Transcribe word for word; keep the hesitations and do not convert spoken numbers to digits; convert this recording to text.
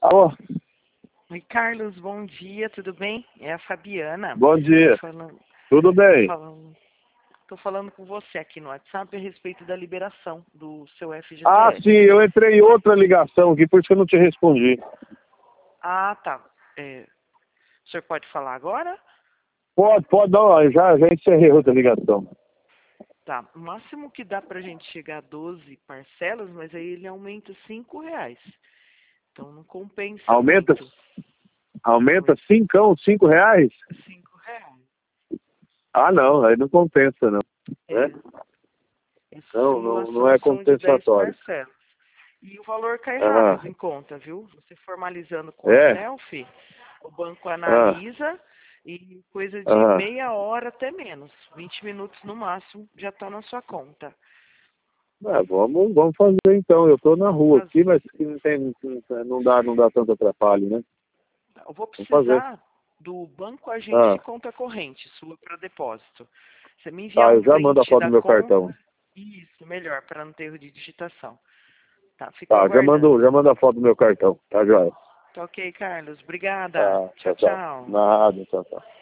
Alô? Oi, Carlos, bom dia, tudo bem? É a Fabiana. Bom dia. Tô falando, Tudo bem? tô falando, tô falando com você aqui no WhatsApp a respeito da liberação do seu F G T S. Ah, sim, eu entrei em outra ligação aqui, por isso que eu não te respondi. Ah, tá. É, o senhor pode falar agora? Pode, pode, não, já, já encerrei outra ligação. Tá. O máximo que dá pra gente chegar a doze parcelas, mas aí ele aumenta cinco reais. Então não compensa Aumenta, muito. aumenta cincão, cinco reais? cinco reais. Ah, não, aí não compensa, não. É. Né? Essa Não, não, não simulação é são de dez compensatório. parcelas. E o valor cai Ah, rápido em conta, viu? Você formalizando com a é? selfie, o banco Ah, analisa e coisa de ah. meia hora até menos, vinte minutos no máximo, já está na sua conta. É, vamos, vamos fazer então. Eu estou na Vamos rua aqui, fazer. mas que não, tem, não, dá, não dá tanto atrapalho, né? Eu vou Vamos fazer. precisar do banco agente de Ah, conta corrente, sua para depósito. Você me enviar tá, um eu já mando a print foto do da meu conta, cartão. isso, melhor, para não ter erro de digitação. Tá, fico Tá, já mando, aguardando. já mando a foto do meu cartão. Tá, joia? Tá ok, Carlos. Obrigada. Tá, Tchau, tchau, tchau. tchau. Nada, tchau, tchau.